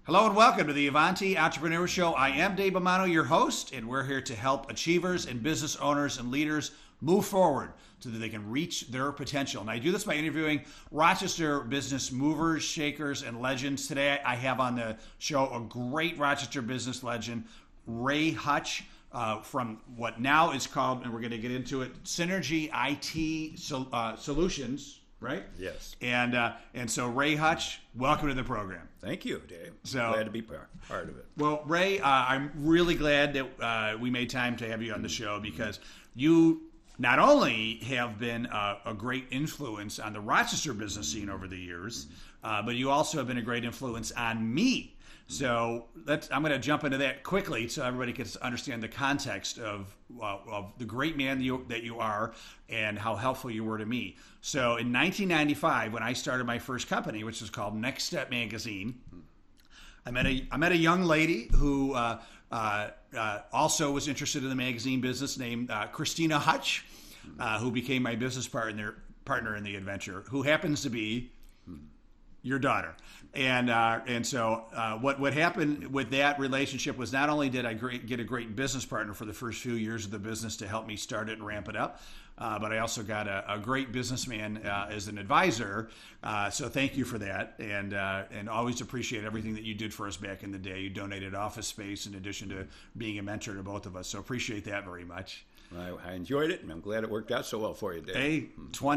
Hello and welcome to the Avanti Entrepreneur Show. I am Dave Bomano, your host, and we're here to help achievers and business owners and leaders move forward so that they can reach their potential. And I do this by interviewing Rochester business movers, shakers, and legends. Today I have on the show a great Rochester business legend, Ray Hutch, from what now is called, and we're going to get into it, Synergy IT Solutions. Right? Yes. And so Ray Hutch, welcome to the program. Thank you, Dave. Glad to be part of it. Well, Ray, I'm really glad that we made time to have you on the show because you not only have been a great influence on the Rochester business scene over the years, but you also have been a great influence on me. So I'm going to jump into that quickly so everybody can understand the context of the great man that you are and how helpful you were to me. So in 1995, when I started my first company, which was called Next Step Magazine, I met a young lady who also was interested in the magazine business named Christina Hutch, who became my business partner in the adventure, who happens to be your daughter. And so what happened with that relationship was not only did I get a great business partner for the first few years of the business to help me start it and ramp it up, but I also got a great businessman as an advisor. So thank you for that, and always appreciate everything that you did for us back in the day. You donated office space in addition to being a mentor to both of us. So appreciate that very much. I enjoyed it, and I'm glad it worked out so well for you, Dave. Hey,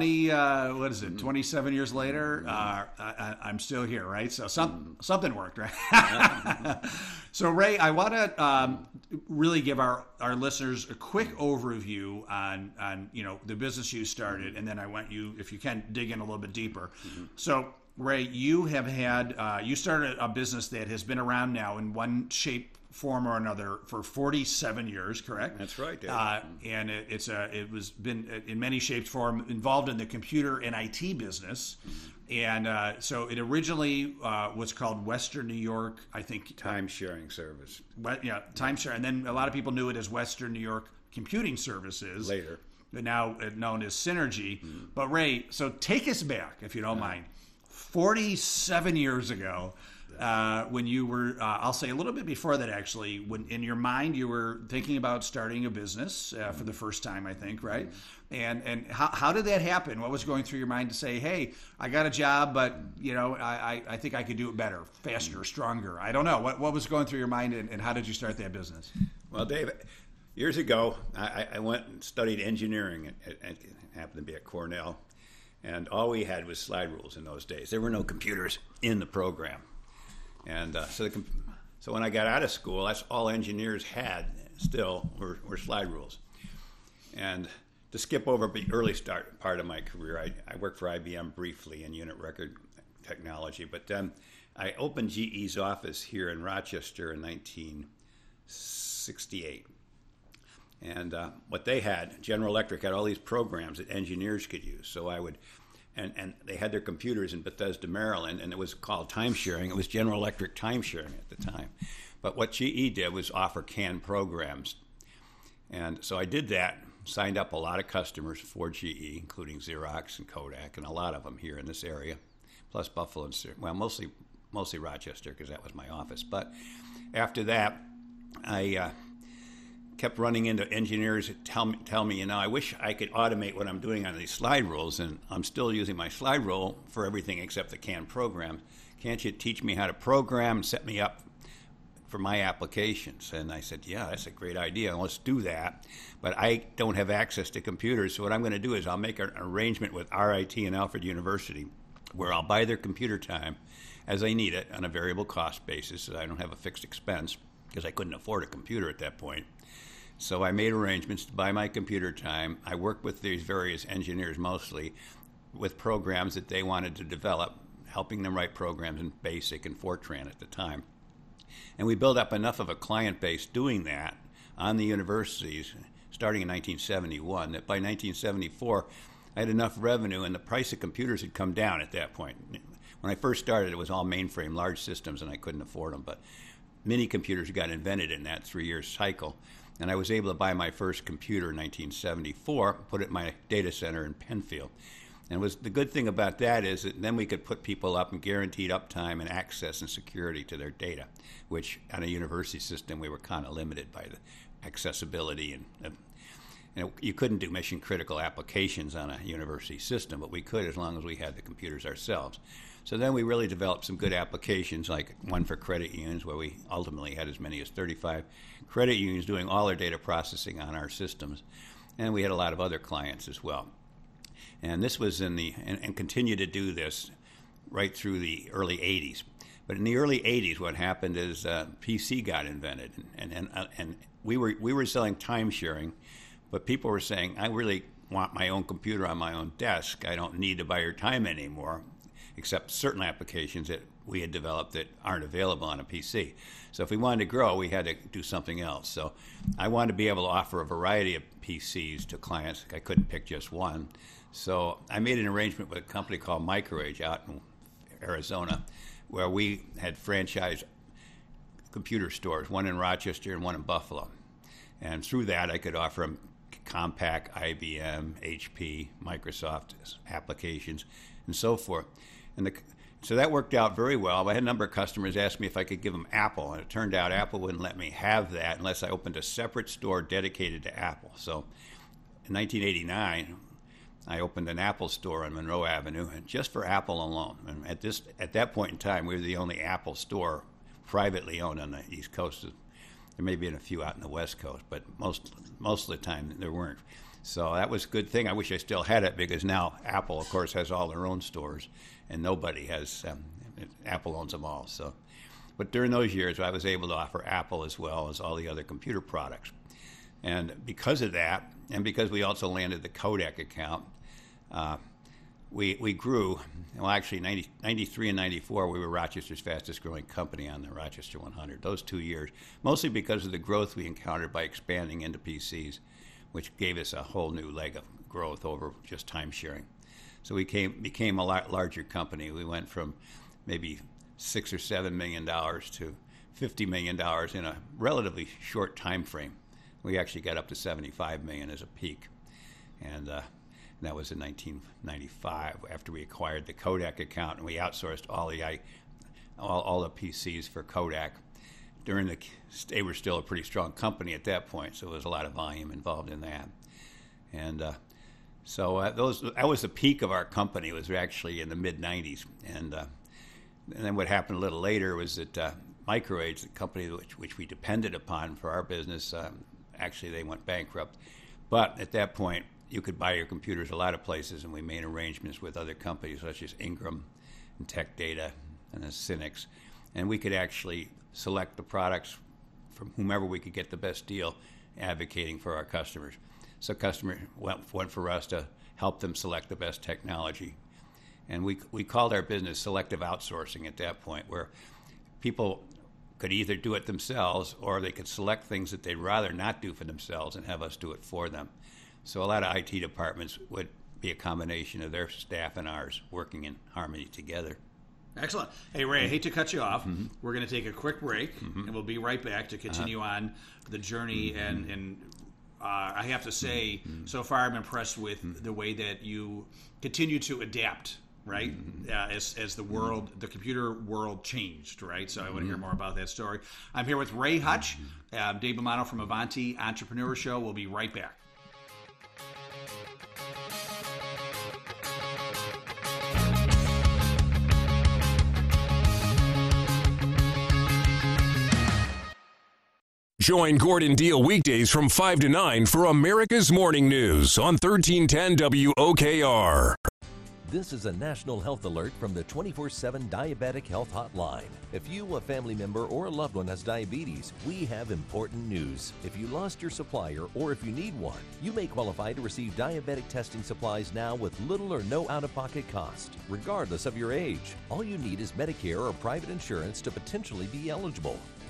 27 years later, I'm still here, right? So something worked, right? So, Ray, I want to really give our listeners a quick overview on the business you started, and then I want you, if you can, dig in a little bit deeper. Mm-hmm. So, Ray, you have had you started a business that has been around now in one shape, form, or another for 47 years, correct? That's right, Dave. And it was been in many shapes, form involved in the computer and IT business. Mm-hmm. And so it originally was called Western New York, I think. Time sharing service. Time share. And then a lot of people knew it as Western New York Computing Services. Later. But now known as Synergy. Mm-hmm. But Ray, so take us back, if you don't mind. 47 years ago, when you were, I'll say a little bit before that actually, when in your mind you were thinking about starting a business for the first time, I think, right? And how did that happen? What was going through your mind to say, hey, I got a job, but I think I could do it better, faster, stronger. I don't know. What was going through your mind, and how did you start that business? Well, Dave, years ago, I went and studied engineering. It happened to be at Cornell. And all we had was slide rules in those days. There were no computers in the program. And so when I got out of school, that's all engineers had still were slide rules. And to skip over the early part of my career, I worked for IBM briefly in unit record technology. But then I opened GE's office here in Rochester in 1968. And what they had, General Electric had all these programs that engineers could use. So I would, and they had their computers in Bethesda, Maryland, and it was called time sharing. It was General Electric time sharing at the time. But what GE did was offer canned programs. And so I did that, signed up a lot of customers for GE, including Xerox and Kodak, and a lot of them here in this area, plus Buffalo and, well, mostly Rochester, because that was my office. But after that, I kept running into engineers that tell me, I wish I could automate what I'm doing on these slide rules, and I'm still using my slide rule for everything except the canned program. Can't you teach me how to program and set me up for my applications? And I said, yeah, that's a great idea. Let's do that. But I don't have access to computers, so what I'm going to do is I'll make an arrangement with RIT and Alfred University where I'll buy their computer time as I need it on a variable cost basis, so I don't have a fixed expense because I couldn't afford a computer at that point. So I made arrangements to buy my computer time. I worked with these various engineers mostly with programs that they wanted to develop, helping them write programs in BASIC and Fortran at the time. And we built up enough of a client base doing that on the universities, starting in 1971, that by 1974, I had enough revenue and the price of computers had come down at that point. When I first started, it was all mainframe, large systems, and I couldn't afford them. But mini computers got invented in that 3-year cycle. And I was able to buy my first computer in 1974, put it in my data center in Penfield. And the good thing about that is that then we could put people up in guaranteed uptime and access and security to their data, which on a university system we were kind of limited by the accessibility and you couldn't do mission critical applications on a university system, but we could as long as we had the computers ourselves. So then we really developed some good applications, like one for credit unions, where we ultimately had as many as 35 credit unions doing all their data processing on our systems. And we had a lot of other clients as well. And this was and continued to do this right through the early 80s. But in the early 80s, what happened is PC got invented, and we were selling time sharing, but people were saying, I really want my own computer on my own desk. I don't need to buy your time anymore, except certain applications that we had developed that aren't available on a PC. So if we wanted to grow, we had to do something else. So I wanted to be able to offer a variety of PCs to clients. I couldn't pick just one. So I made an arrangement with a company called Microage out in Arizona, where we had franchised computer stores, one in Rochester and one in Buffalo. And through that, I could offer them Compaq, IBM, HP, Microsoft applications, and so forth. So that worked out very well. I had a number of customers ask me if I could give them Apple, and it turned out Apple wouldn't let me have that unless I opened a separate store dedicated to Apple. So in 1989, I opened an Apple store on Monroe Avenue, and just for Apple alone. And at that point in time, we were the only Apple store privately owned on the East Coast. There may be a few out in the West Coast, but most of the time there weren't. So that was a good thing. I wish I still had it, because now Apple, of course, has all their own stores, and nobody has. Apple owns them all. So, but during those years, I was able to offer Apple as well as all the other computer products. And because of that, and because we also landed the Kodak account, we grew. Well, actually, 93 and 94, we were Rochester's fastest growing company on the Rochester 100, those 2 years, mostly because of the growth we encountered by expanding into PCs, which gave us a whole new leg of growth over just time sharing. So we became a lot larger company. We went from maybe $6 or $7 million to $50 million in a relatively short time frame. We actually got up to $75 million as a peak, and that was in 1995 after we acquired the Kodak account, and we outsourced all the PCs for Kodak. They were still a pretty strong company at that point, so there was a lot of volume involved in that. And so that was the peak of our company. It was actually in the mid-'90s. And then what happened a little later was that Microage, the company which we depended upon for our business, actually they went bankrupt. But at that point, you could buy your computers a lot of places, and we made arrangements with other companies such as Ingram and Tech Data and Cynix. And we could actually select the products from whomever we could get the best deal, advocating for our customers. So customers went for us to help them select the best technology. And we called our business selective outsourcing at that point, where people could either do it themselves or they could select things that they'd rather not do for themselves and have us do it for them. So a lot of IT departments would be a combination of their staff and ours working in harmony together. Excellent. Hey, Ray, I hate to cut you off. Mm-hmm. We're going to take a quick break, and we'll be right back to continue on the journey. And I have to say, so far I'm impressed with the way that you continue to adapt, right? As the computer world changed, right? So I want to hear more about that story. I'm here with Ray Hutch, Dave Bomano from Avanti Entrepreneur Show. We'll be right back. Join Gordon Deal weekdays from 5 to 9 for America's Morning News on 1310 WOKR. This is a national health alert from the 24/7 Diabetic Health Hotline. If you, a family member, or a loved one has diabetes, we have important news. If you lost your supplier or if you need one, you may qualify to receive diabetic testing supplies now with little or no out-of-pocket cost, regardless of your age. All you need is Medicare or private insurance to potentially be eligible.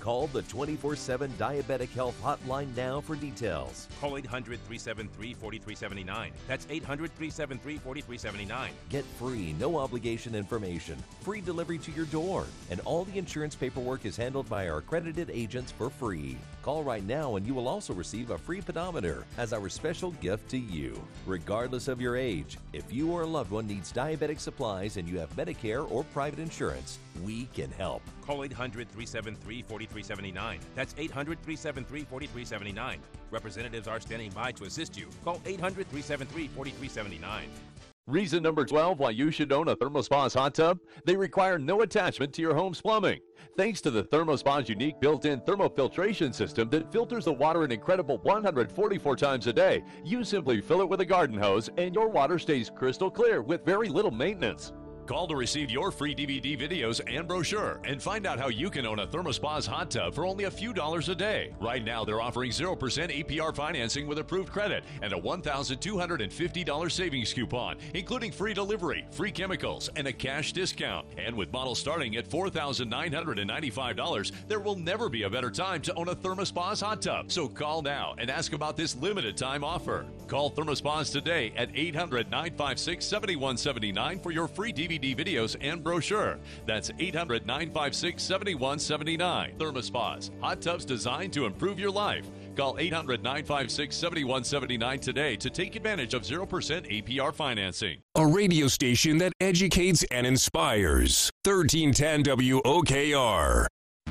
Call the 24/7 Diabetic Health Hotline now for details. Call 800-373-4379. That's 800-373-4379. Get free, no obligation information, free delivery to your door, and all the insurance paperwork is handled by our accredited agents for free. Call right now and you will also receive a free pedometer as our special gift to you. Regardless of your age, if you or a loved one needs diabetic supplies and you have Medicare or private insurance, we can help. Call 800-373-4379. That's 800-373-4379. Representatives are standing by to assist you. Call 800-373-4379. Reason number 12 why you should own a ThermoSpa's hot tub? They require no attachment to your home's plumbing. Thanks to the ThermoSpa's unique built-in thermofiltration system that filters the water an incredible 144 times a day, you simply fill it with a garden hose and your water stays crystal clear with very little maintenance. Call to receive your free DVD videos and brochure and find out how you can own a ThermoSpa's hot tub for only a few dollars a day. Right now, they're offering 0% APR financing with approved credit and a $1,250 savings coupon, including free delivery, free chemicals, and a cash discount. And with models starting at $4,995, there will never be a better time to own a ThermoSpa's hot tub. So call now and ask about this limited time offer. Call ThermoSpa's today at 800-956-7179 for your free DVD videos and brochure. That's 800-956-7179. ThermoSpa's, hot tubs designed to improve your life. Call 800-956-7179 today to take advantage of 0% APR financing. A radio station that educates and inspires. 1310 WOKR.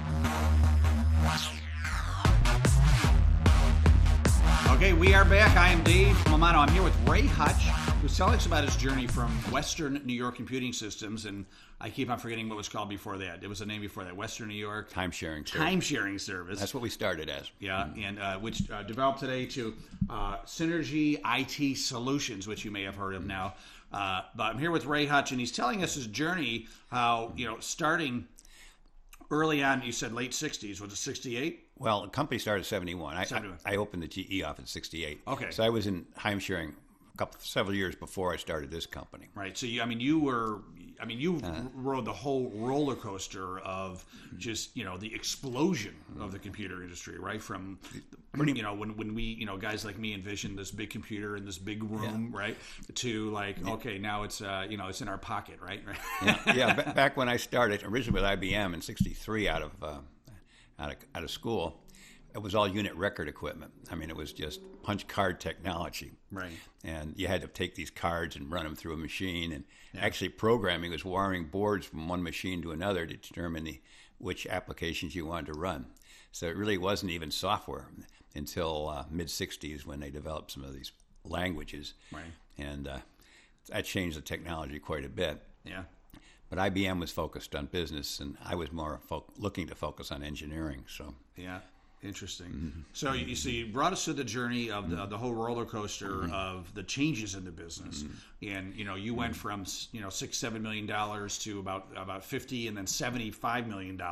Okay, we are back. I am Dave Romano. I'm here with Ray Hutch, who's telling us about his journey from Western New York Computing Systems, and I keep on forgetting what it was called before that. It was a name before that, Western New York Time-sharing service. Time-sharing service. That's what we started as. Yeah, and which developed today to Synergy IT Solutions, which you may have heard of now. But I'm here with Ray Hutch, and he's telling us his journey, how, starting early on, you said late 60s. Was it 68? Well, the company started in 71. 71. I opened the GE office in 68. Okay. So I was in time-sharing several years before I started this company. Right. So you rode the whole roller coaster of just the explosion of the computer industry, right? From when we guys like me envisioned this big computer in this big room, right? To okay, now it's it's in our pocket, right? Back when I started originally with IBM in '63 out of school. It was all unit record equipment. I mean, it was just punch card technology. Right. And you had to take these cards and run them through a machine. And actually programming was wiring boards from one machine to another to determine which applications you wanted to run. So it really wasn't even software until mid-'60s when they developed some of these languages. Right. And that changed the technology quite a bit. Yeah. But IBM was focused on business, and I was more looking to focus on engineering. So yeah. Interesting. So you brought us to the journey of the whole roller coaster of the changes in the business, and you went from $6-7 million to about 50 and then $75 million.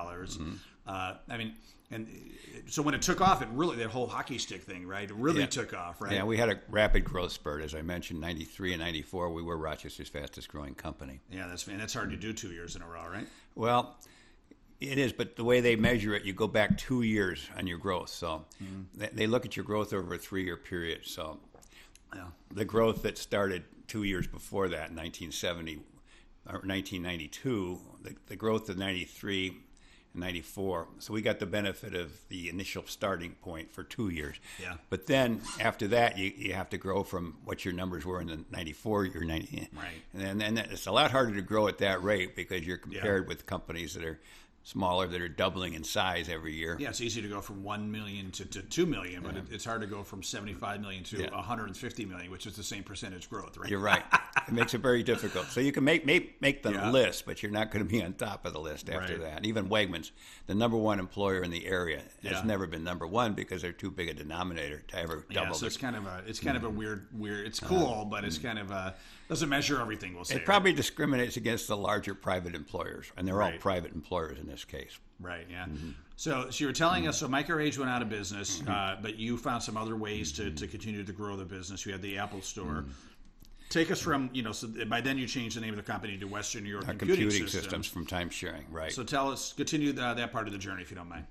And so when it took off, it really, that whole hockey stick thing, right? It really took off, right? Yeah, we had a rapid growth spurt, as I mentioned. 93 and 94, we were Rochester's fastest growing company. Yeah, that's hard to do 2 years in a row, right? Well, it is, but the way they measure it, you go back 2 years on your growth. So they look at your growth over a 3-year period. So the growth that started 2 years before that, 1970 or 1992, the growth of 93 and 94. So we got the benefit of the initial starting point for 2 years. Yeah. But then after that, you have to grow from what your numbers were in the 94 or 90. Right. And then it's a lot harder to grow at that rate because you're compared with companies that are smaller, that are doubling in size every year. Yeah, it's easy to go from 1 million to 2 million, but it's hard to go from 75 million to 150 million, which is the same percentage growth, right? You're right. It makes it very difficult. So you can make the list, but you're not going to be on top of the list after that. Even Wegmans, the number one employer in the area, has never been number one because they're too big a denominator to ever double. So it's kind of a weird. It's cool, but it's kind of doesn't measure everything. We'll say it probably discriminates against the larger private employers, and they're all private employers in this case. Right. Yeah. So you were telling us, so Microage went out of business, but you found some other ways to continue to grow the business. You had the Apple Store. Take us from, so by then you changed the name of the company to Western New York Computing Systems from time sharing, right. So continue that part of the journey, if you don't mind.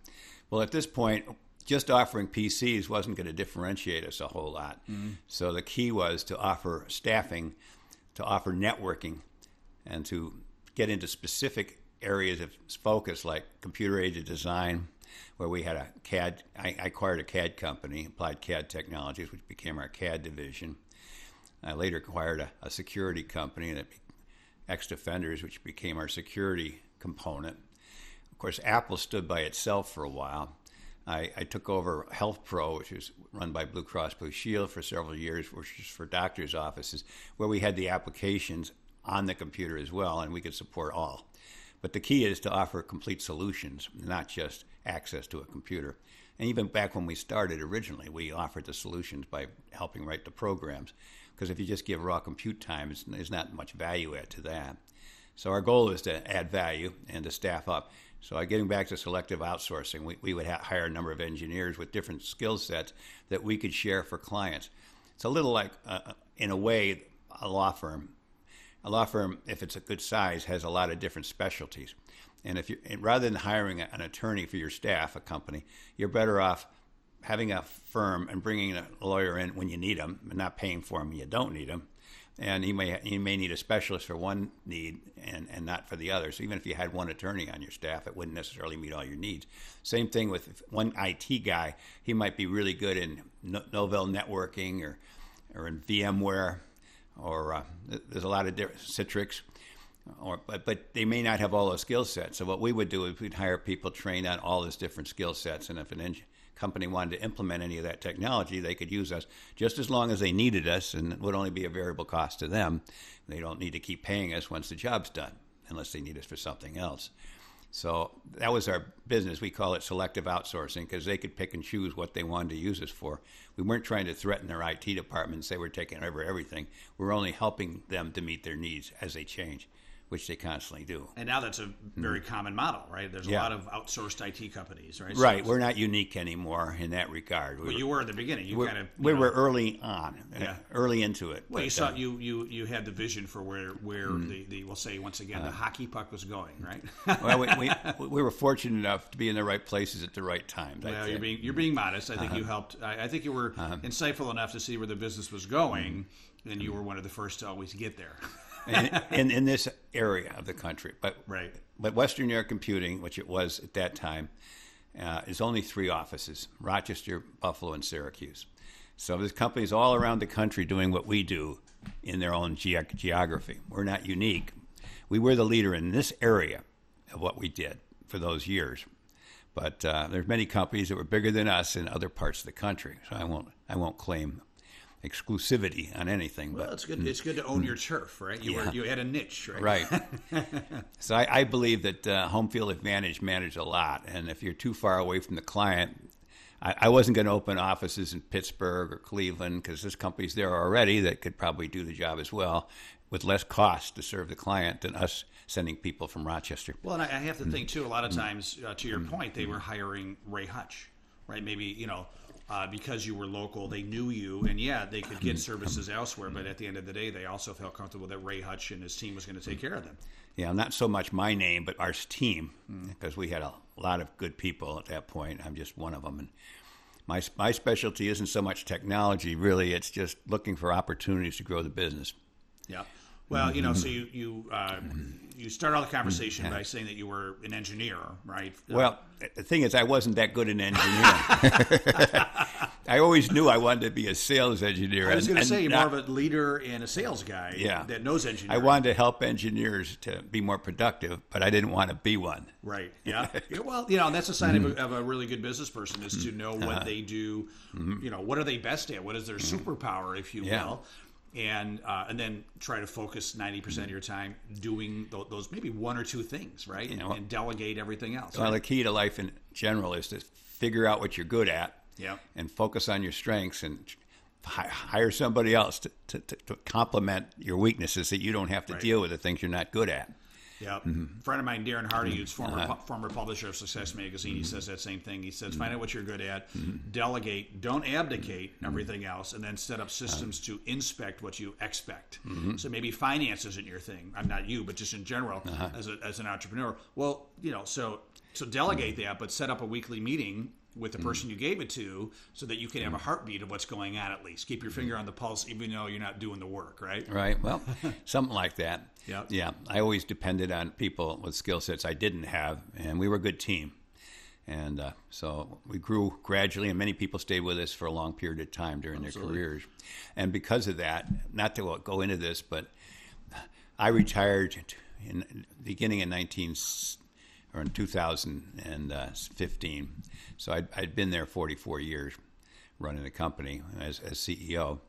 Well, at this point, just offering PCs wasn't going to differentiate us a whole lot. So the key was to offer staffing, to offer networking, and to get into specific areas of focus like computer-aided design, where we had a CAD. I acquired a CAD company, Applied CAD Technologies, which became our CAD division. I later acquired a security company, and Ex-Defenders, which became our security component. Of course, Apple stood by itself for a while. I took over Health Pro, which was run by Blue Cross Blue Shield for several years, which was for doctors' offices, where we had the applications on the computer as well, and we could support all. But the key is to offer complete solutions, not just access to a computer. And even back when we started originally, we offered the solutions by helping write the programs, because if you just give raw compute time, there's not much value add to that. So our goal is to add value and to staff up. So getting back to selective outsourcing, we would hire a number of engineers with different skill sets that we could share for clients. It's a little like, in a way, a law firm. A law firm, if it's a good size, has a lot of different specialties. And rather than hiring an attorney for your staff, a company, you're better off having a firm and bringing a lawyer in when you need them, and not paying for them when you don't need them. And you may need a specialist for one need and not for the other. So even if you had one attorney on your staff, it wouldn't necessarily meet all your needs. Same thing with one IT guy. He might be really good in Novell networking or in VMware, or there's a lot of different Citrix. But they may not have all those skill sets. So what we would do is we'd hire people trained on all those different skill sets. And if an company wanted to implement any of that technology, they could use us just as long as they needed us, and it would only be a variable cost to them. They don't need to keep paying us once the job's done, unless they need us for something else. So that was our business. We call it selective outsourcing, because they could pick and choose what they wanted to use us for. We weren't trying to threaten their IT department and say we're taking over everything. We're only helping them to meet their needs as they change, which they constantly do. And now that's a very common model, right? There's a lot of outsourced IT companies, right? Right. We're not unique anymore in that regard. Well, you were at the beginning. We were early on, early into it. Well, you had the vision for where the we'll say once again the hockey puck was going, right? Well, we were fortunate enough to be in the right places at the right times. Well, you're being modest. I think you helped. I think you were insightful enough to see where the business was going, and you were one of the first to always get there. in this area of the country. But Western Air Computing, which it was at that time, is only 3 offices: Rochester, Buffalo, and Syracuse. So there's companies all around the country doing what we do in their own geography. We're not unique. We were the leader in this area of what we did for those years. But there's many companies that were bigger than us in other parts of the country. So I won't claim exclusivity on anything. Well, it's good. It's good to own your turf, right? You had a niche, right? Right. So I believe that home field advantage matters a lot, and if you're too far away from the client, I wasn't going to open offices in Pittsburgh or Cleveland, because there's companies there already that could probably do the job as well with less cost to serve the client than us sending people from Rochester. Well, and I have to think too. A lot of times, to your point, they were hiring Ray Hutch, right? Maybe because you were local, they knew you, and they could get services elsewhere. But at the end of the day, they also felt comfortable that Ray Hutch and his team was going to take care of them. Yeah, not so much my name, but our team, because we had a lot of good people at that point. I'm just one of them. And my specialty isn't so much technology, really. It's just looking for opportunities to grow the business. Yeah. Well, so you start all the conversation by saying that you were an engineer, right? Well, the thing is, I wasn't that good an engineer. I always knew I wanted to be a sales engineer. I was going to say, you're more of a leader and a sales guy that knows engineering. I wanted to help engineers to be more productive, but I didn't want to be one. Right, yeah. Well, that's a sign of a really good business person, is to know what they do, what are they best at, what is their superpower, if you will. And then try to focus 90% of your time doing those maybe 1 or 2 things, right? And delegate everything else. Well, the key to life in general is to figure out what you're good at, Yeah. and focus on your strengths, and hire somebody else to complement your weaknesses, so you don't have to deal with the things you're not good at. Yep. Friend of mine, Darren Hardy, who's former publisher of Success Magazine, he says that same thing. He says, find out what you're good at, delegate, don't abdicate everything else, and then set up systems to inspect what you expect. So maybe finance isn't your thing. I'm not you, but just in general as an entrepreneur. Well, so delegate that, but set up a weekly meeting with the person you gave it to so that you can have a heartbeat of what's going on at least. Keep your finger on the pulse even though you're not doing the work, right? Right. Well, something like that. Yep. Yeah. I always depended on people with skill sets I didn't have, and we were a good team. And so we grew gradually, and many people stayed with us for a long period of time during their careers. And because of that, not to go into this, but I retired in the beginning of 2015. So I'd been there 44 years running the company as CEO.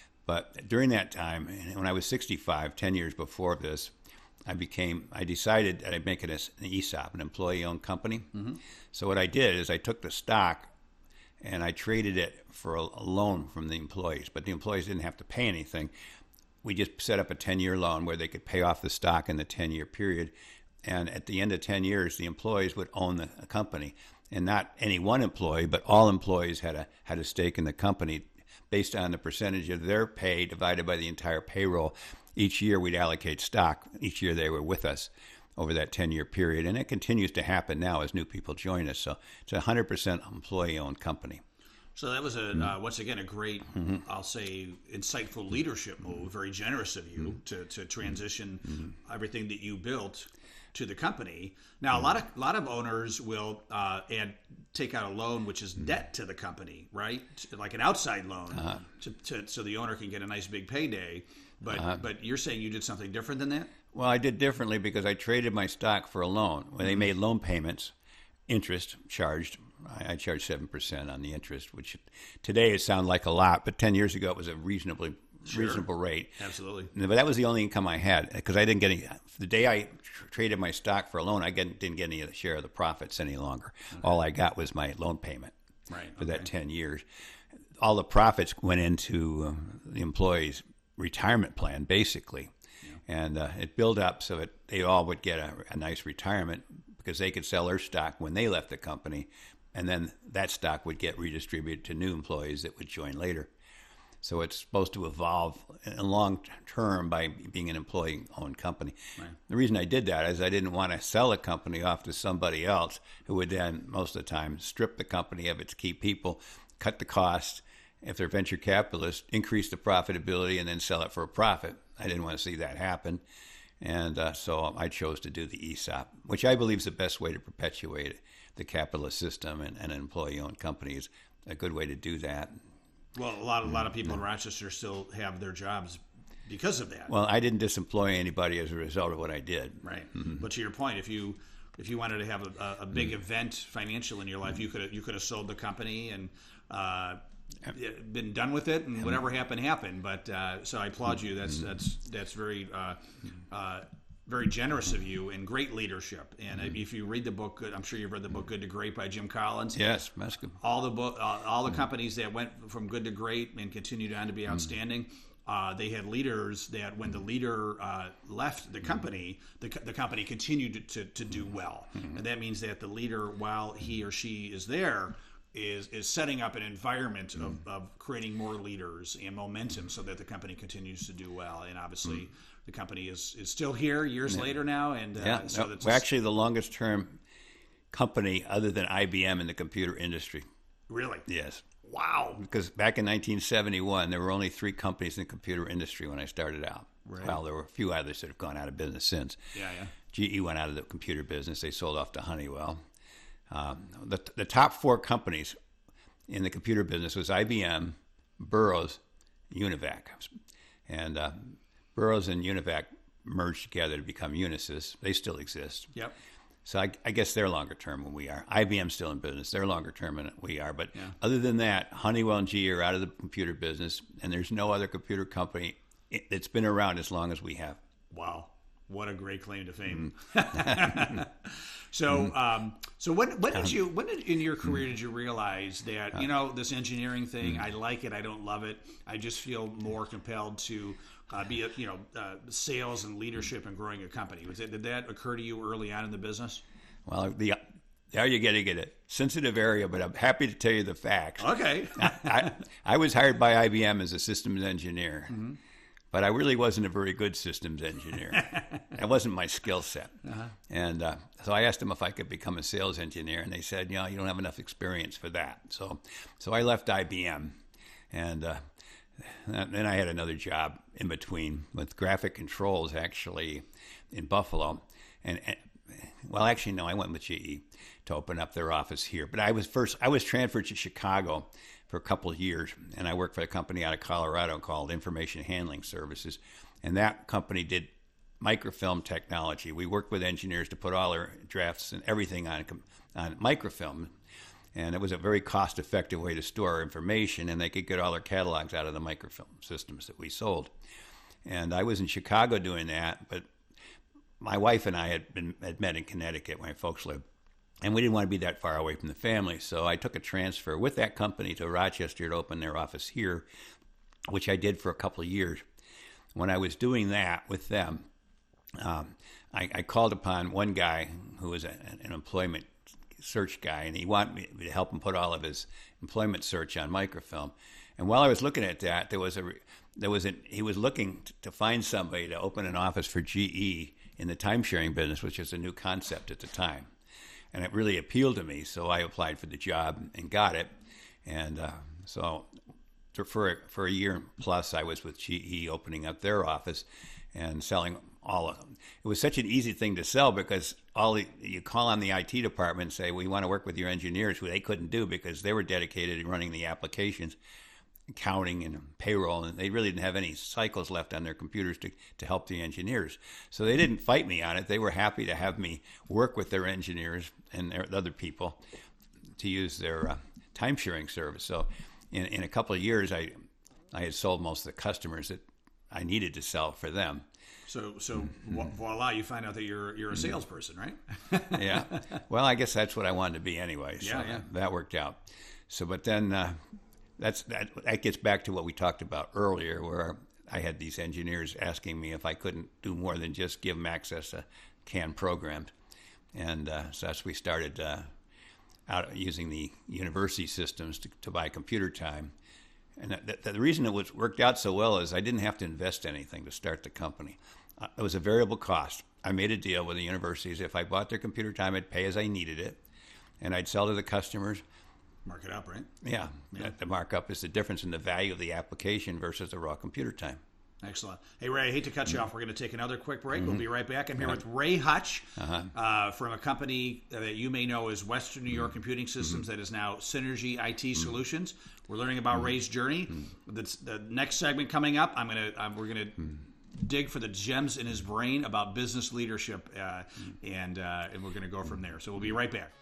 But during that time, when I was 65, 10 years before this, I decided that I'd make it an ESOP, an employee-owned company. So what I did is I took the stock and I traded it for a loan from the employees. But the employees didn't have to pay anything. We just set up a 10-year loan where they could pay off the stock in the 10-year period. And at the end of 10 years, the employees would own the company. And not any one employee, but all employees had a stake in the company based on the percentage of their pay divided by the entire payroll. Each year we'd allocate stock. Each year they were with us over that 10-year period. And it continues to happen now as new people join us. So it's a 100% employee-owned company. So that was once again a great, I'll say, insightful leadership move. Very generous of you to transition everything that you built to the company. Now, a lot of owners will take out a loan, which is debt to the company, right? Like an outside loan, so the owner can get a nice big payday. But you're saying you did something different than that? Well, I did differently because I traded my stock for a loan. When they made loan payments, interest charged. I charged 7% on the interest, which today it sounds like a lot, but 10 years ago it was a reasonable rate. Absolutely. But that was the only income I had because I didn't get any. The day I traded my stock for a loan, I didn't get any of the share of the profits any longer. Okay. All I got was my loan payment for that 10 years. All the profits went into the employee's retirement plan, basically. Yeah. And it built up so that they all would get a nice retirement because they could sell their stock when they left the company, and then that stock would get redistributed to new employees that would join later. So it's supposed to evolve in long term by being an employee-owned company. Right. The reason I did that is I didn't want to sell a company off to somebody else who would then, most of the time, strip the company of its key people, cut the cost, if they're venture capitalists, increase the profitability, and then sell it for a profit. I didn't want to see that happen. And so I chose to do the ESOP, which I believe is the best way to perpetuate the capitalist system, and an employee-owned company is a good way to do that. Well, a lot of people in Rochester still have their jobs because of that. Well, I didn't disemploy anybody as a result of what I did. Right. But to your point, if you wanted to have a big event financial in your life, you could have sold the company and been done with it, and whatever happened. But so I applaud you. That's very very generous of you and great leadership. And if you read the book, I'm sure you've read the book "Good to Great" by Jim Collins. Yes, that's good. All the companies that went from good to great and continued on to be outstanding. They had leaders that when the leader left the company, the company continued to do well. And that means that the leader, while he or she is there, is setting up an environment of creating more leaders and momentum so that the company continues to do well. And obviously the company is still here years later now. And we're actually the longest term company other than IBM in the computer industry. Really? Yes. Wow. Because back in 1971, there were only 3 companies in the computer industry when I started out. Right. Well, there were a few others that have gone out of business since. Yeah. GE went out of the computer business. They sold off to Honeywell. The top 4 companies in the computer business was IBM, Burroughs, Univac. And Burroughs and Univac merged together to become Unisys. They still exist. Yep. So I guess they're longer term than we are. IBM's still in business. They're longer term than we are. But other than that, Honeywell and GE are out of the computer business, and there's no other computer company that's been around as long as we have. Wow. What a great claim to fame. So, so when did in your career did you realize that this engineering thing? I like it. I don't love it. I just feel more compelled to be sales and leadership and growing a company. Did that occur to you early on in the business? Well, now you're getting at a sensitive area, but I'm happy to tell you the facts. Okay. I was hired by IBM as a systems engineer, but I really wasn't a very good systems engineer. That wasn't my skill set. And so I asked them if I could become a sales engineer, and they said, you don't have enough experience for that. So I left IBM, and then I had another job in between with Graphic Controls, actually, in Buffalo. Actually, no, I went with GE to open up their office here. But I was transferred to Chicago for a couple of years, and I worked for a company out of Colorado called Information Handling Services, and that company did microfilm technology. We worked with engineers to put all our drafts and everything on microfilm, and it was a very cost-effective way to store information, and they could get all their catalogs out of the microfilm systems that we sold. And I was in Chicago doing that, but my wife and I had met in Connecticut, where my folks lived, and we didn't want to be that far away from the family. So I took a transfer with that company to Rochester to open their office here, which I did for a couple of years. When I was doing that with them, I called upon one guy who was an employment search guy, and he wanted me to help him put all of his employment search on microfilm. And while I was looking at that, he was looking to find somebody to open an office for GE in the timesharing business, which is a new concept at the time. And it really appealed to me, so I applied for the job and got it. And so for a year plus, I was with GE opening up their office and selling all of them. It was such an easy thing to sell because you call on the IT department and say, we want to work with your engineers, who they couldn't do because they were dedicated in running the applications, accounting and payroll, and they really didn't have any cycles left on their computers to help the engineers. So they didn't fight me on it. They were happy to have me work with their engineers and their other people to use their time-sharing service. So in a couple of years, I had sold most of the customers that I needed to sell for them. So voila, you find out that you're a salesperson, right? Yeah. Well, I guess that's what I wanted to be anyway. So that worked out. So, but then that gets back to what we talked about earlier, where I had these engineers asking me if I couldn't do more than just give them access to CAN programs. And so that's we started out using the university systems to buy computer time. And the reason it worked out so well is I didn't have to invest anything to start the company. It was a variable cost. I made a deal with the universities. If I bought their computer time, I'd pay as I needed it, and I'd sell to the customers. Mark it up, right? Yeah. The markup is the difference in the value of the application versus the raw computer time. Excellent. Hey, Ray, I hate to cut you off. We're going to take another quick break. We'll be right back. I'm here with Ray Hutch from a company that you may know as Western New York Computing Systems that is now Synergy IT Solutions. We're learning about Ray's journey. The next segment coming up, we're going to dig for the gems in his brain about business leadership, and we're going to go from there. So we'll be right back.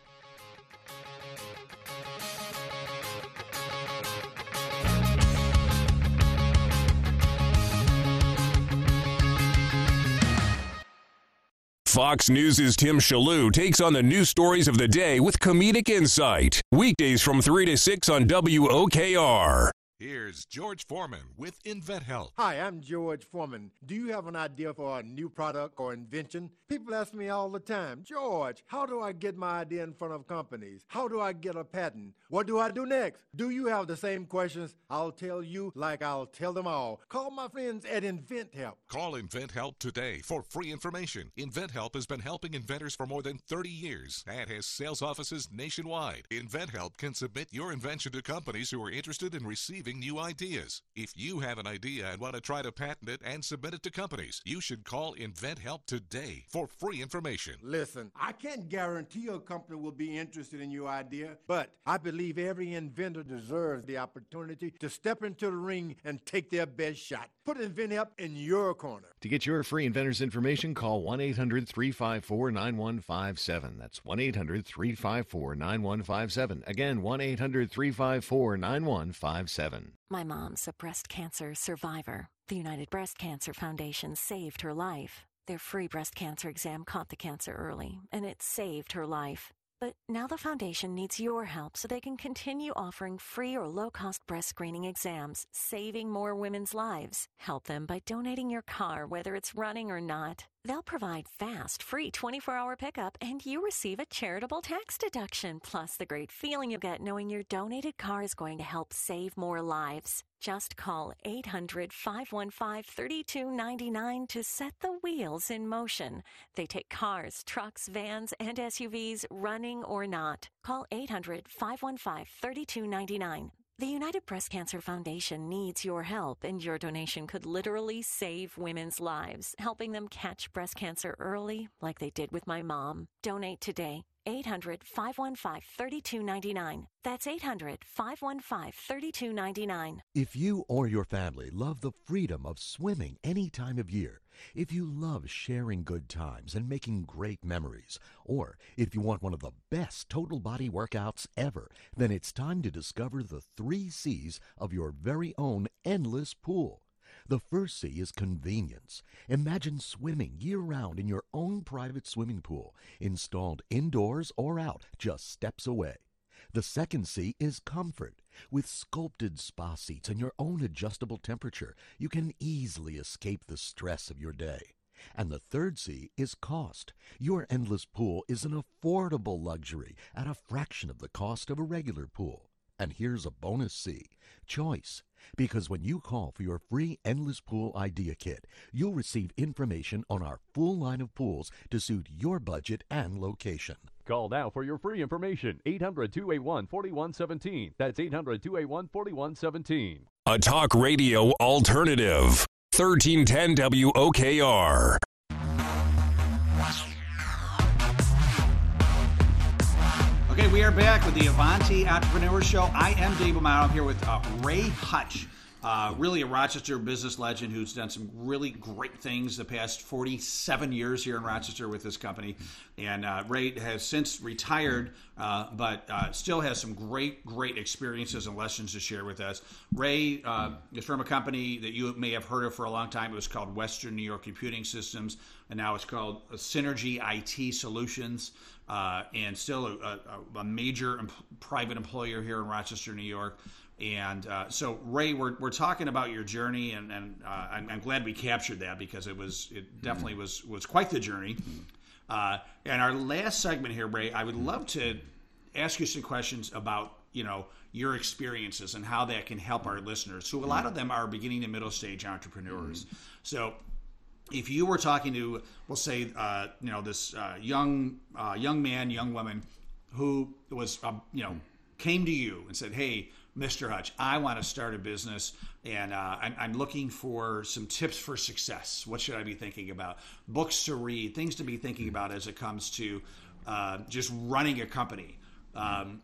Fox News' Tim Shalhoub takes on the news stories of the day with comedic insight. Weekdays from 3 to 6 on WOKR. Here's George Foreman with InventHelp. Hi, I'm George Foreman. Do you have an idea for a new product or invention? People ask me all the time, George, how do I get my idea in front of companies? How do I get a patent? What do I do next? Do you have the same questions? I'll tell you like I'll tell them all. Call my friends at InventHelp. Call InventHelp today for free information. InventHelp has been helping inventors for more than 30 years and has sales offices nationwide. InventHelp can submit your invention to companies who are interested in receiving new ideas. If you have an idea and want to try to patent it and submit it to companies, you should call InventHelp today for free information. Listen, I can't guarantee a company will be interested in your idea, but I believe every inventor deserves the opportunity to step into the ring and take their best shot. Put InventHelp in your corner. To get your free inventor's information, call 1-800-354-9157. That's 1-800-354-9157. Again, 1-800-354-9157. My mom's a breast cancer survivor. The United Breast Cancer Foundation saved her life. Their free breast cancer exam caught the cancer early, and it saved her life. But now the foundation needs your help so they can continue offering free or low-cost breast screening exams, saving more women's lives. Help them by donating your car, whether it's running or not. They'll provide fast, free 24-hour pickup, and you receive a charitable tax deduction, plus the great feeling you'll get knowing your donated car is going to help save more lives. Just call 800-515-3299 to set the wheels in motion. They take cars, trucks, vans, and SUVs, running or not. Call 800-515-3299. The United Breast Cancer Foundation needs your help, and your donation could literally save women's lives, helping them catch breast cancer early, like they did with my mom. Donate today. 800-515-3299. That's 800-515-3299. If you or your family love the freedom of swimming any time of year, if you love sharing good times and making great memories, or if you want one of the best total body workouts ever, then it's time to discover the 3 C's of your very own endless pool. The first C is convenience. Imagine swimming year-round in your own private swimming pool, installed indoors or out, just steps away. The second C is comfort. With sculpted spa seats and your own adjustable temperature, you can easily escape the stress of your day. And the third C is cost. Your endless pool is an affordable luxury at a fraction of the cost of a regular pool. And here's a bonus C, choice. Because when you call for your free Endless Pool Idea Kit, you'll receive information on our full line of pools to suit your budget and location. Call now for your free information. 800-281-4117. That's 800-281-4117. A talk radio alternative. 1310 WOKR. Okay, we are back with the Avanti Entrepreneur Show. I am Dave Amato. I'm here with Ray Hutch, really a Rochester business legend who's done some really great things the past 47 years here in Rochester with this company. And Ray has since retired, but still has some great experiences and lessons to share with us. Ray is from a company that you may have heard of for a long time. It was called Western New York Computing Systems, and now it's called Synergy IT Solutions. And still a major private employer here in Rochester, New York. And so, Ray, we're talking about your journey, and I'm glad we captured that because it definitely was quite the journey. And our last segment here, Ray, I would love to ask you some questions about your experiences and how that can help our listeners, who a lot of them are beginning and middle stage entrepreneurs. So, if you were talking to, we'll say, this young man, young woman who was, came to you and said, "Hey, Mr. Hutch, I want to start a business, and I'm looking for some tips for success. What should I be thinking about? Books to read, things to be thinking about as it comes to just running a company." And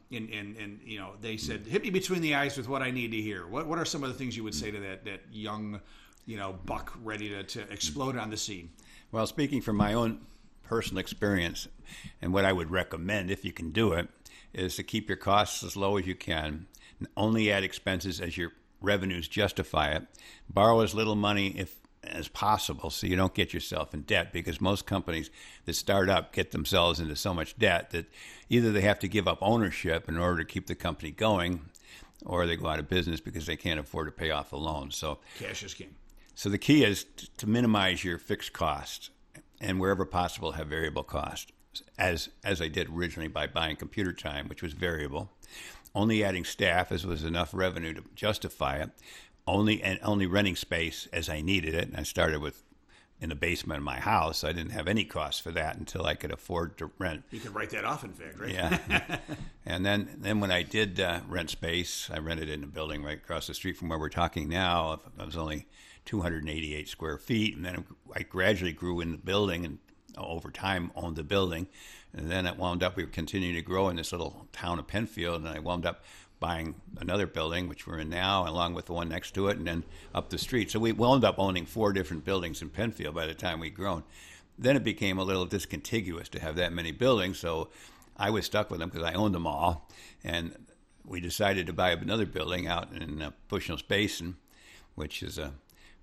they said, "Hit me between the eyes with what I need to hear." What are some of the things you would say to that young buck ready to explode on the scene? Well, speaking from my own personal experience, and what I would recommend if you can do it, is to keep your costs as low as you can. Only add expenses as your revenues justify it. Borrow as little money as possible so you don't get yourself in debt, because most companies that start up get themselves into so much debt that either they have to give up ownership in order to keep the company going, or they go out of business because they can't afford to pay off the loan. So cash is king. So the key is to minimize your fixed costs, and wherever possible have variable costs, as I did originally by buying computer time, which was variable. Only adding staff as was enough revenue to justify it. Only renting space as I needed it. And I started with in the basement of my house. I didn't have any costs for that until I could afford to rent. You could write that off, in fact, right? Yeah. And then when I did rent space, I rented in a building right across the street from where we're talking now. I was only 288 square feet, and then I gradually grew in the building and over time owned the building. And then it wound up, we were continuing to grow in this little town of Penfield, and I wound up buying another building, which we're in now, along with the one next to it, and then up the street. So we wound up owning 4 different buildings in Penfield by the time we'd grown. Then it became a little discontiguous to have that many buildings, so I was stuck with them because I owned them all. And we decided to buy another building out in Bushnell's Basin, which is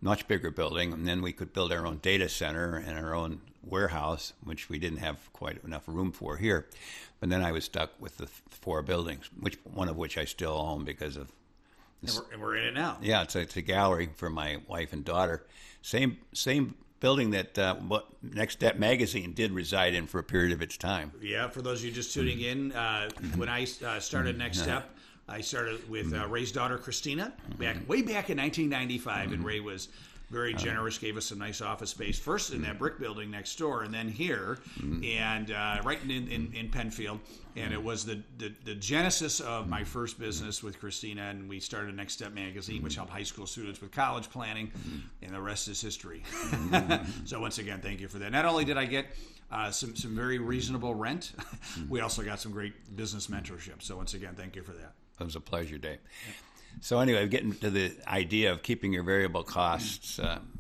much bigger building, and then we could build our own data center and our own warehouse, which we didn't have quite enough room for here. But then I was stuck with the 4 buildings, one of which I still own because of. And we're in it now. Yeah, it's a gallery for my wife and daughter. Same building that Next Step magazine did reside in for a period of its time. Yeah, for those of you just tuning in, when I started Next Step, I started with Ray's daughter, Christina, way back in 1995, and Ray was very generous, gave us some nice office space, first in that brick building next door, and then here, and right in Penfield. And it was the genesis of my first business with Christina, and we started Next Step magazine, which helped high school students with college planning, and the rest is history. So once again, thank you for that. Not only did I get some very reasonable rent, we also got some great business mentorship. So once again, thank you for that. It was a pleasure, Dave. So anyway, getting to the idea of keeping your variable costs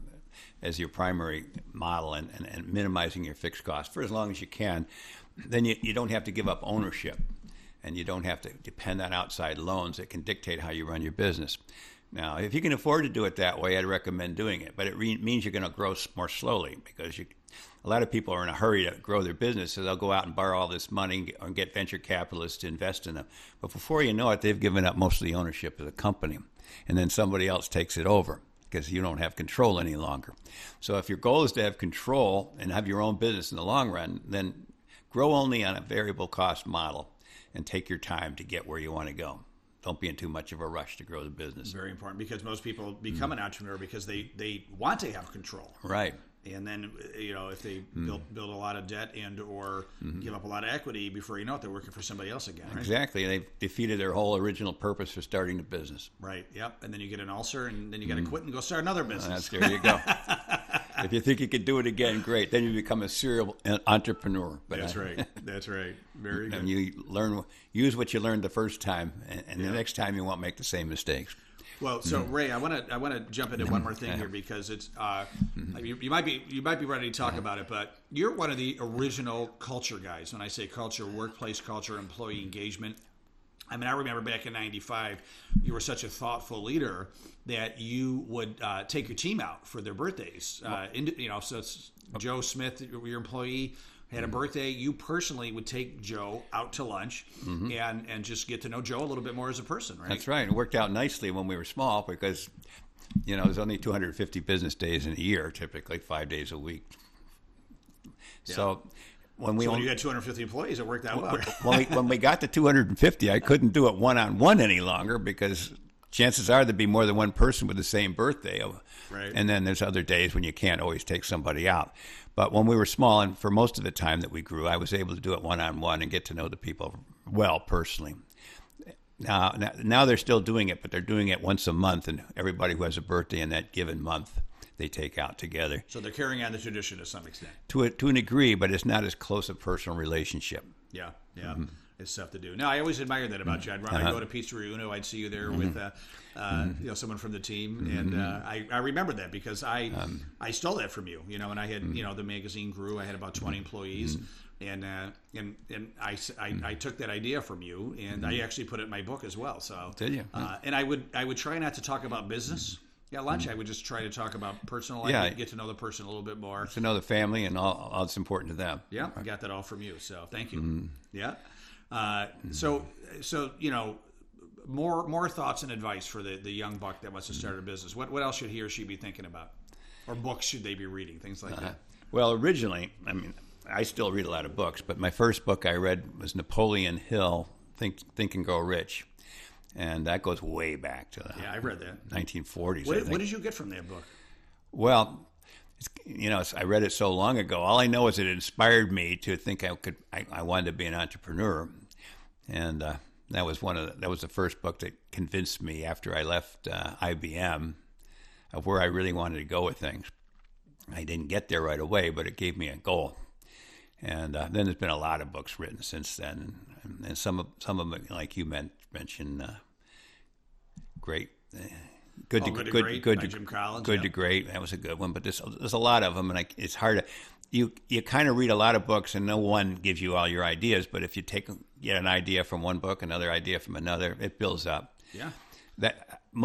as your primary model and minimizing your fixed costs for as long as you can, then you don't have to give up ownership, and you don't have to depend on outside loans that can dictate how you run your business. Now, if you can afford to do it that way, I'd recommend doing it, but it means you're going to grow more slowly, because a lot of people are in a hurry to grow their business, so they'll go out and borrow all this money or get venture capitalists to invest in them. But before you know it, they've given up most of the ownership of the company, and then somebody else takes it over because you don't have control any longer. So if your goal is to have control and have your own business in the long run, then grow only on a variable cost model and take your time to get where you want to go. Don't be in too much of a rush to grow the business. Very important, because most people become an entrepreneur because they want to have control. Right. And then, if they build a lot of debt and or give up a lot of equity, before you know it, they're working for somebody else again. Right? Exactly. They've defeated their whole original purpose for starting the business. Right. Yep. And then you get an ulcer, and then you got to quit and go start another business. There you go. If you think you could do it again, great. Then you become a serial entrepreneur. That's right. That's right. Very good. And you use what you learned the first time, and the next time you won't make the same mistakes. Well, so Ray, I want to jump into one more thing here, because it's you might be ready to talk about it, but you're one of the original culture guys. When I say culture, workplace culture, employee engagement. I mean, I remember back in '95, you were such a thoughtful leader that you would take your team out for their birthdays. So it's Joe Smith, your employee, had a birthday. You personally would take Joe out to lunch and just get to know Joe a little bit more as a person, right? That's right. It worked out nicely when we were small, because there's only 250 business days in a year, typically 5 days a week. Yeah. So when you had 250 employees, it worked out well. When we got to 250, I couldn't do it one-on-one any longer, because chances are there'd be more than one person with the same birthday. Right. And then there's other days when you can't always take somebody out. But when we were small, and for most of the time that we grew, I was able to do it one-on-one and get to know the people well personally. Now they're still doing it, but they're doing it once a month, and everybody who has a birthday in that given month, they take out together. So they're carrying on the tradition to some extent. To an degree, but it's not as close a personal relationship. Yeah. It's tough to do. No, I always admired that about you. I'd go to Pizzeria Uno. I'd see you there with someone from the team, and I remember that because I stole that from you. And I had the magazine grew. I had about 20 employees, and I took that idea from you, and I actually put it in my book as well. So did you? And I would try not to talk about business. Yeah, lunch. I would just try to talk about personal life, get to know the person a little bit more, to know the family and all that's important to them. Yeah, I got that all from you. So thank you. Yeah. So more thoughts and advice for the young buck that wants to start a business. What else should he or she be thinking about, or books should they be reading? Things like that. Well, originally, I still read a lot of books, but my first book I read was Napoleon Hill, Think and Grow Rich. And that goes way back to the I read that 1940s. What did you get from that book? Well, I read it so long ago. All I know is it inspired me to think I wanted to be an entrepreneur, and that was the first book that convinced me after I left IBM of where I really wanted to go with things. I didn't get there right away, but it gave me a goal. And then there's been a lot of books written since then, and some of them, like you mentioned, great, good to Jim Collins, good to great. That was a good one. But there's a lot of them, and it's hard to you kind of read a lot of books, and no one gives you all your ideas. But if you get an idea from one book, another idea from another, it builds up. Yeah.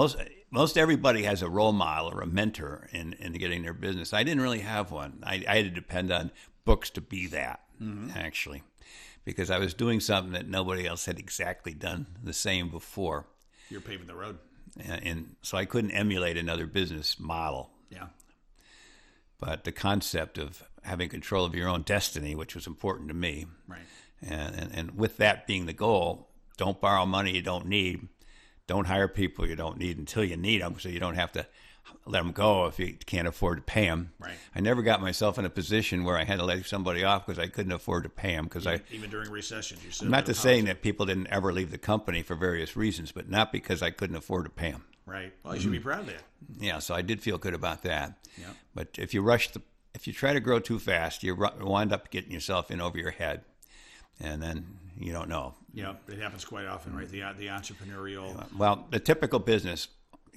most everybody has a role model or a mentor in getting their business. I didn't really have one. I had to depend on books to be that, actually, because I was doing something that nobody else had exactly done the same before. You're paving the road. And so I couldn't emulate another business model. Yeah. But the concept of having control of your own destiny, which was important to me. Right. And with that being the goal, don't borrow money you don't need. Don't hire people you don't need until you need them, so you don't have to let them go if you can't afford to pay them. Right. I never got myself in a position where I had to let somebody off because I couldn't afford to pay them. Even during recessions, you still I'm not just saying that people didn't ever leave the company for various reasons, but not because I couldn't afford to pay them. Right. Well, you should be proud of that. Yeah, so I did feel good about that. Yeah. But if you try to grow too fast, you wind up getting yourself in over your head, and then you don't know. Yeah, it happens quite often, right? The entrepreneurial. Well, the typical business,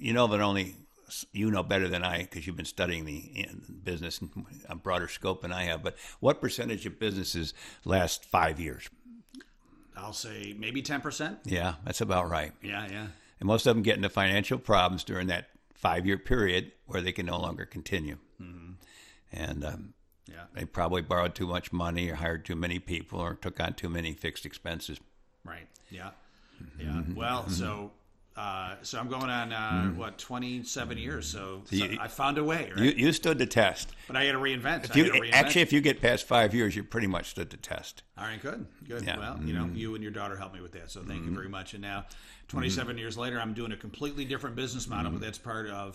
you know better than I because you've been studying the business in a broader scope than I have. But what percentage of businesses last 5 years? I'll say maybe 10%. Yeah, that's about right. Yeah. And most of them get into financial problems during that 5-year period where they can no longer continue. Mm-hmm. And they probably borrowed too much money or hired too many people or took on too many fixed expenses. Right. Yeah. Well, so I'm going on 27 years. So I found a way. Right? You stood the test. But I had to reinvent. Actually, if you get past 5 years, you pretty much stood the test. All right, good. Yeah. Well, you and your daughter helped me with that, so thank you very much. And now, 27 years later, I'm doing a completely different business model, but that's part of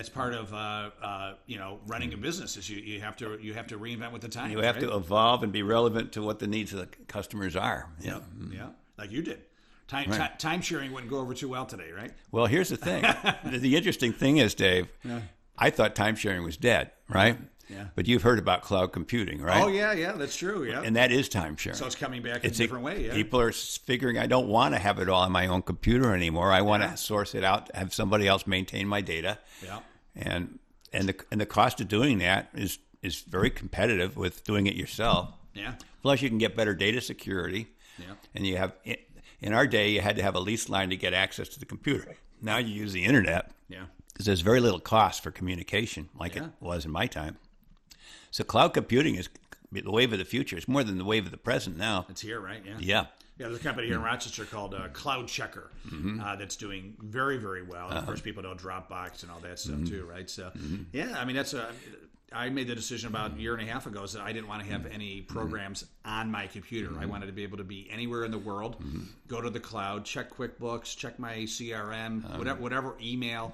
running a business. Is you have to reinvent with the times. You have to evolve and be relevant to what the needs of the customers are. Yeah, like you did. Time sharing wouldn't go over too well today, right? Well, here's the thing. The interesting thing is, Dave, I thought time sharing was dead, right? Yeah. But you've heard about cloud computing, right? Oh, yeah, that's true, yeah. And that is time sharing. So it's coming back in a different way, yeah. People are figuring, I don't want to have it all on my own computer anymore. I want to source it out, have somebody else maintain my data. Yeah. And the cost of doing that is very competitive with doing it yourself. Yeah. Plus, you can get better data security. Yeah. And you have, in our day, you had to have a lease line to get access to the computer. Now you use the internet. Yeah. Because there's very little cost for communication, like it was in my time. So cloud computing is the wave of the future. It's more than the wave of the present now. It's here, right? Yeah. Yeah. Yeah, there's a company here in Rochester called Cloud Checker that's doing very, very well. And of course, people know Dropbox and all that stuff too, right? So, yeah, I mean, I made the decision about a year and a half ago that I didn't want to have any programs on my computer. I wanted to be able to be anywhere in the world, go to the cloud, check QuickBooks, check my CRM, whatever email.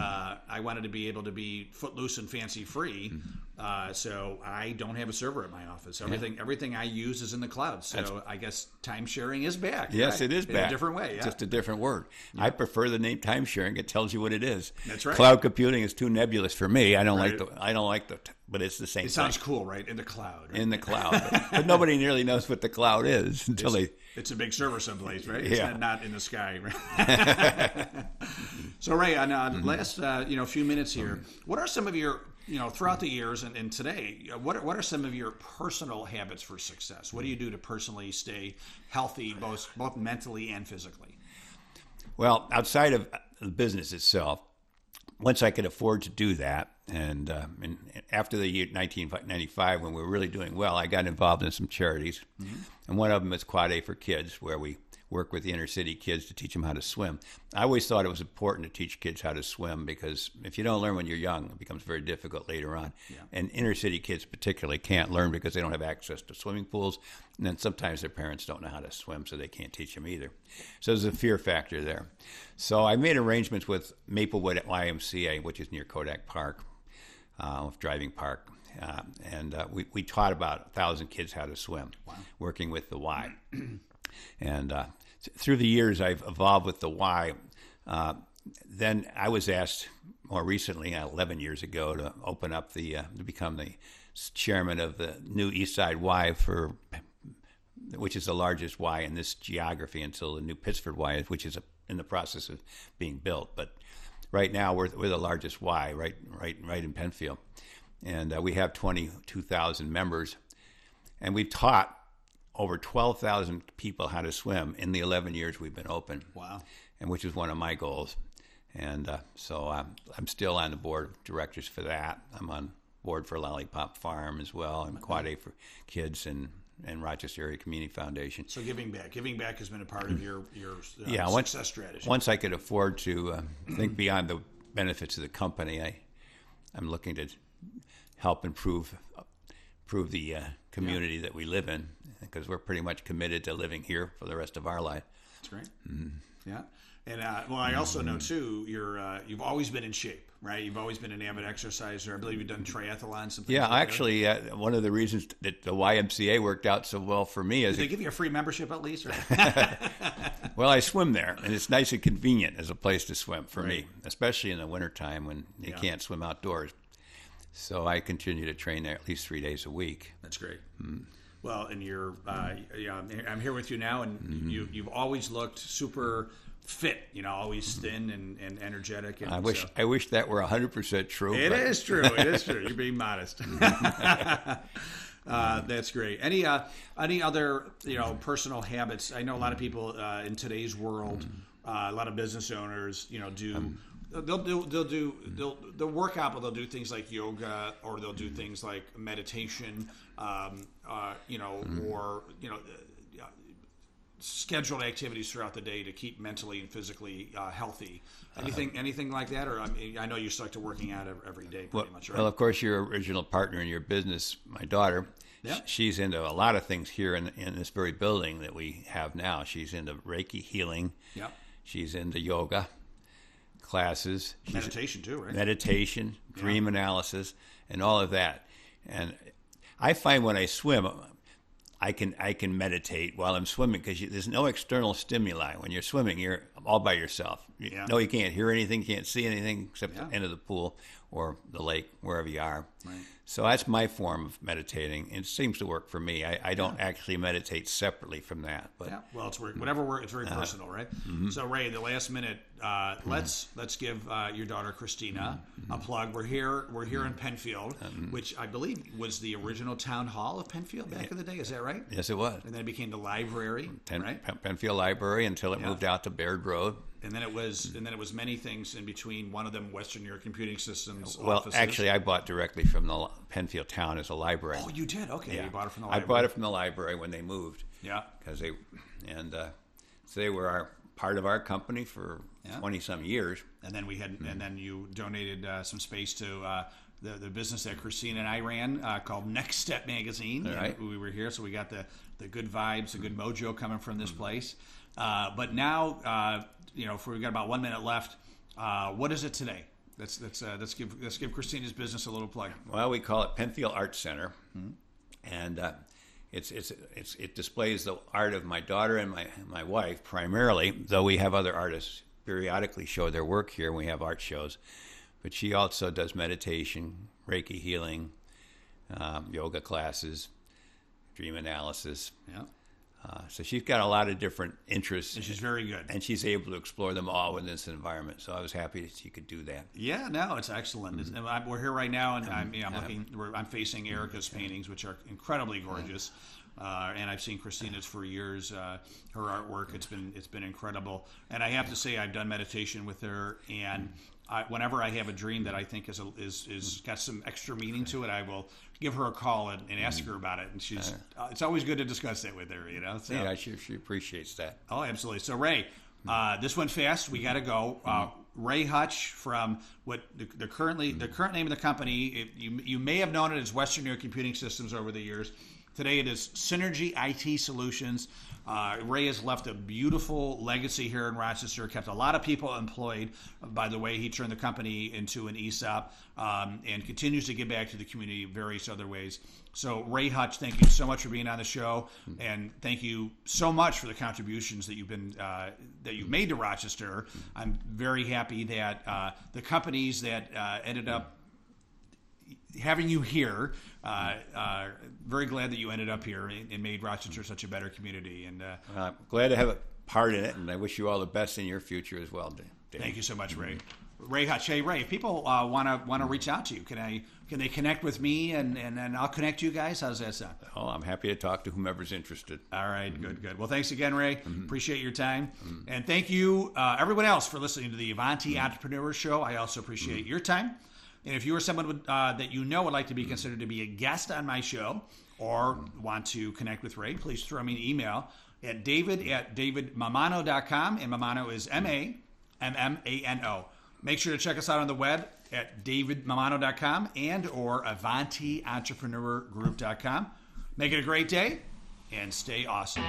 I wanted to be able to be footloose and fancy free. So I don't have a server at my office. Everything I use is in the cloud. So I guess time sharing is back. Yes, right? it is back. In a different way. Yeah. Just a different word. Yeah. I prefer the name time sharing. It tells you what it is. That's right. Cloud computing is too nebulous for me. I don't like the. But it's the same. It sounds cool, right? In the cloud. Right? In the cloud, but nobody nearly knows what the cloud is until It's a big server someplace, right? Yeah. It's not in the sky, right? So, Ray, on last few minutes here, what are some of your throughout the years and today, what are some of your personal habits for success? What do you do to personally stay healthy, both mentally and physically? Well, outside of the business itself, once I could afford to do that, and after the year 1995, when we were really doing well, I got involved in some charities. And one of them is Quad A for Kids, where we work with the inner city kids to teach them how to swim. I always thought it was important to teach kids how to swim because if you don't learn when you're young, it becomes very difficult later on. Yeah. And inner city kids particularly can't learn because they don't have access to swimming pools. And then sometimes their parents don't know how to swim, so they can't teach them either. So there's a fear factor there. So I made arrangements with Maplewood YMCA, which is near Kodak Park, driving park. And we taught about 1,000 kids how to swim, working with the Y. And through the years, I've evolved with the Y. Then I was asked more recently, 11 years ago, to open up to become the chairman of the new Eastside Y, which is the largest Y in this geography until the new Pittsford Y, which is in the process of being built. But right now, we're the largest Y, right in Penfield, and we have 22,000 members, and we've taught over 12,000 people how to swim in the 11 years we've been open. Wow. And which is one of my goals. And so I'm still on the board of directors for that. I'm on board for Lollipop Farm as well, and Quad A for Kids and Rochester Area Community Foundation. So giving back has been a part of your success strategy. Once I could afford to think beyond the benefits of the company, I'm looking to help improve the community that we live in, because we're pretty much committed to living here for the rest of our life. That's great. Yeah. And I also know too, you've always been in shape, right? You've always been an avid exerciser. I believe you've done triathlons. Yeah, actually, one of the reasons that the YMCA worked out so well for me is did they give you a free membership at least? Or? Well, I swim there, and it's nice and convenient as a place to swim for me, especially in the wintertime when you can't swim outdoors. So I continue to train there at least 3 days a week. That's great. Well, and I'm here with you now, and you've always looked super fit, always thin and energetic. And I wish that were 100% true. It is true. It is true. You're being modest. That's great. Any other personal habits? I know a lot of people in today's world, a lot of business owners, they'll work out, but they'll do things like yoga, or they'll do things like meditation, or scheduled activities throughout the day to keep mentally and physically healthy. Anything like that? Or I know you stuck to working out every day pretty much, right? Well, of course, your original partner in your business, my daughter, she's into a lot of things here in this very building that we have now. She's into Reiki healing. Yep. She's into yoga classes. Meditation too, right? Meditation, dream analysis, and all of that. And I find when I swim, I can meditate while I'm swimming, because there's no external stimuli. When you're swimming, you're all by yourself. You can't hear anything, can't see anything except the end of the pool or the lake, wherever you are. Right. So that's my form of meditating. It seems to work for me. I don't actually meditate separately from that. But well, it's whatever works. It's very personal, right? So Ray, the last minute, let's give your daughter Christina a plug. We're here in Penfield, which I believe was the original town hall of Penfield back in the day. Is that right? Yes, it was. And then it became the library, right? Penfield Library, until it moved out to Baird Road. And then it was many things in between. One of them, Western New York Computing Systems. Well, offices. Actually, I bought directly from the Penfield town as a library. Oh, you did? Okay, yeah. You bought it from the library. I bought it from the library when they moved. Yeah, because they were part of our company for 20-some years. And then and then you donated some space to the business that Christina and I ran called Next Step Magazine. Right. We were here, so we got the good vibes, the good mojo coming from this place. But now, we've got about 1 minute left. What is it today? Let's give Christina's business a little plug. Well, we call it Penfield Art Center, and it displays the art of my daughter and my wife primarily. Though we have other artists periodically show their work here, and we have art shows. But she also does meditation, Reiki healing, yoga classes, dream analysis. Yeah. So she's got a lot of different interests. And she's very good. And she's able to explore them all within this environment. So I was happy that she could do that. Yeah, no, it's excellent. We're here right now, and I'm facing Erica's paintings, which are incredibly gorgeous. And I've seen Christina's for years. Her artwork, it's been incredible. And I have to say, I've done meditation with her, and whenever I have a dream that I think is got some extra meaning to it, I will give her a call and ask her about it. And she's it's always good to discuss that with her, So, yeah, she appreciates that. Oh, absolutely. So Ray, this went fast. We got to go. Ray Hutch from what the current name of the company. You may have known it as Western New York Computing Systems over the years. Today it is Synergy IT Solutions. Ray has left a beautiful legacy here in Rochester, kept a lot of people employed. By the way, he turned the company into an ESOP and continues to give back to the community in various other ways. So Ray Hutch, thank you so much for being on the show, and thank you so much for the contributions that you've made to Rochester. I'm very happy that the companies that ended up having you here, very glad that you ended up here and made Rochester such a better community. And I'm glad to have a part in it, and I wish you all the best in your future as well, Dave. Thank you so much, Ray. Ray Hutch. Hey, Ray, if people want to reach out to you, can they connect with me and then I'll connect you guys? How's that sound? Oh, I'm happy to talk to whomever's interested. All right, good. Well, thanks again, Ray. Appreciate your time. And thank you, everyone else, for listening to the Avanti Entrepreneur Show. I also appreciate your time. And if you or someone that you know would like to be considered to be a guest on my show or want to connect with Ray, please throw me an email at david@davidmamano.com, and Mamano is MAMMANO. Make sure to check us out on the web at davidmamano.com and or AvantiEntrepreneurGroup.com. Make it a great day and stay awesome.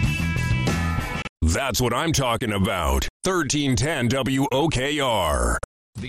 That's what I'm talking about. 1310 WOKR.